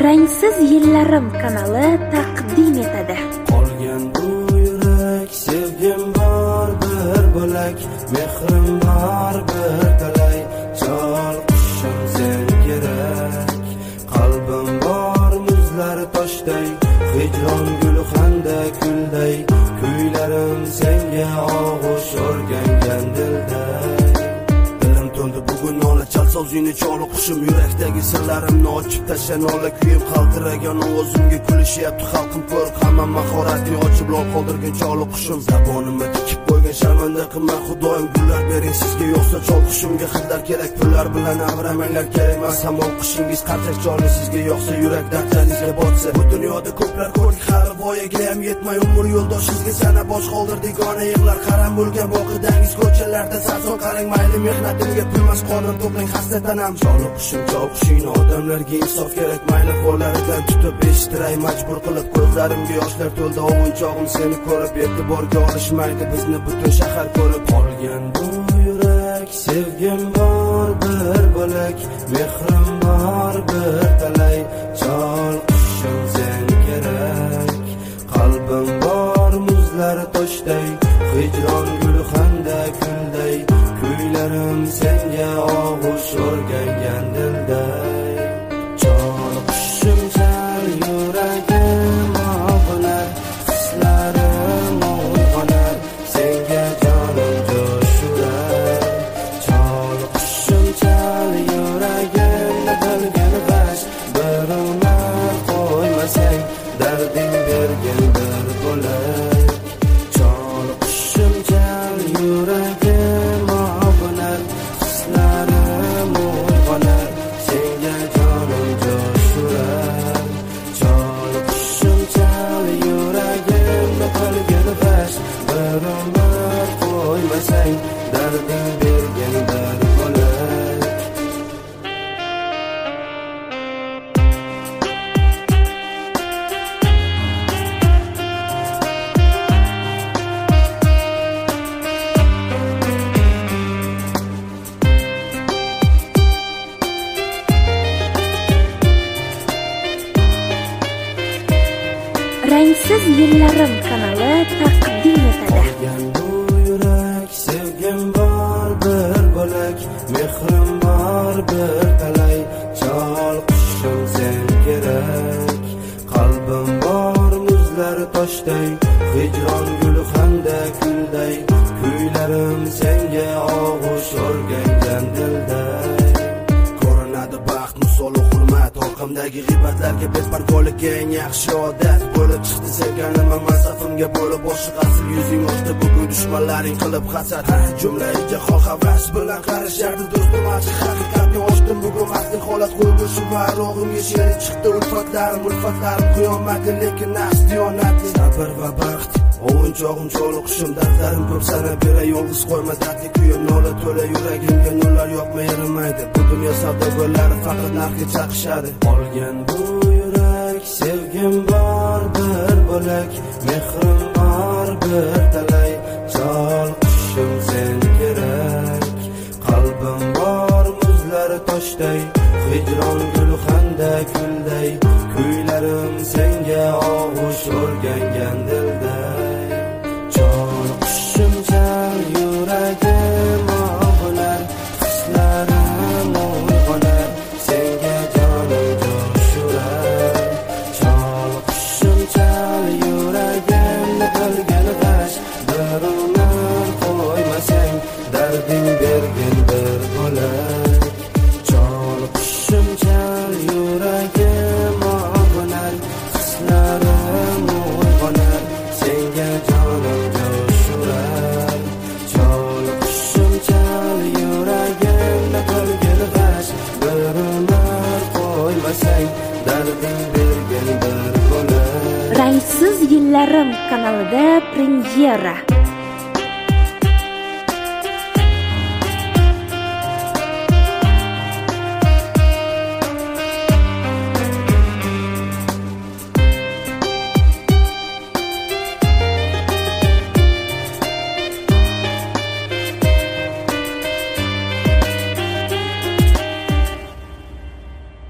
Rangsiz yillarim kanali taqdim etadi. Qolgan bu yurak, sevgim bor bir bo'lak, mehrim bor bir talay, chol qushim sen kerak. Qalbim bor muzlar toshday, hijron gulxanda kulday, kuylarim senga og'ush o'rgangan dilday. Bugun nola chalsa o'zingni choli qushim, yurakdagi sirlarimni ochib tasha nola kuyim qaltiragan ovozimga kulishyapti xalqim ko'rib, hamma mahoratni ochib lol qoldirgan choli qushim. Zabonimni tikib qo'ygan sharmanda qilma xudoyim, gullar bering sizga yo'qsa chol qushimga xillar kerak, pullar bilan avramanglar kerak emas. Hamon qishingiz qartak choli sizga yo'qsa yurak dardlaringizga botsa. Bu dunyoda ko'plar ko'rdik, hali voyaga ham yetmay umr yo'ldoshingizga sana bosh qoldirdik, ona yig'lar qaram bo'lgan voqidangiz ko'chalarda sarson qarang, mayli mehnatimga pulmas qonim to'plang hasratanam. Choli qushim chol qushingni odamlarga insof kerak, mayli qo'llaridan tutib eshittiray majbur qilib, ko'zlarimga yoshlar to'ldi ovunchog'im seni ko'rib, e'tiborga olishmaydi bizni butun shahar ko'rib. Qolgan bu yurak, sevgim bor bir bo'lak, mehrim bor bir talay, chol qushim sen kerak. Qalbim bor muzlar toshday, hijron gulxanda kulday, kuylarim senga og'ush o'rgangan dilday. Chol qushim chal yuragim og'unar, hislarim uyg'onar, senga jonim jo'shurar. Chol qushim chal yuragimni bilgin g'ash, bir umr qo'ymasang, darding bergin bir bo'lak. Chol qushim chal yuragim og'unar, hislarim uyg'onar, senga jonim jo'shurar. Chol qushim chal yuragimni qilgin g'ash, bir umr qo'ymasang, darding bergin bir bo'lak. Rangsiz yillarim kanali taqdim etadi. Qolgan bu yurak, sevgim bor bir bo'lak, mehrim bor bir talay, chol qushim sen kerak. Qalbim bor muzlar toshday, hijron gulxanda kulday, kuylarim senga og'ush o'rgangan dilday. Ko'rinadi baxt misoli hurmat, orqamdagi g'iybatlarga beparvolikka eng yaxshi odat bo'lib chiqdi sevganim mansafimga bo'lib oshiq asl yuzing ochdi bugun dushmanlaring qilib hasad. Jumlai jahon havas bilan qarashardi do'stim, achchiq haqiqatni ochdim bugun vaqtli holat qo'ydi shu varog'imga sherik chiqdi ulfatlarim qiyomatli, lekin nafs diyonatli. Sabr va baxt ovunchog'im choli qushim, dardlarim ko'p sana beray, yolg'iz qo'yma dardli kuyim, nola to'la yuragimga nurlar yoqmay erimaydi. Bu dunyo savdogarlari faqat narxga chaqishadi. Qolgan bu yurak, sevgim bor bir bo'lak, mehrim bor bir talay, chol qushim sen kerak. Qalbim bor muzlar toshday, hijron gulxanda kulday, kuylarim senga og'ush o'rgangan dilday. Chol qushim chal yuragim og'unar, hislarim uyg'onar, senga jonim jo'shurar. Chol qushim chal yuragimni qilgin g'ash, bir umr qo'ymasang, darding bergin bir bo'lak. Chol qushim chal yuragim og'unar, hislarim uyg'onar, senga jonim jo'shurar. Chol qushim chal yuragimni qilgin g'ash, bir umr qo'ymasang, darding bergin bir bo'lak. Rangsiz yillarim kanalida premyera.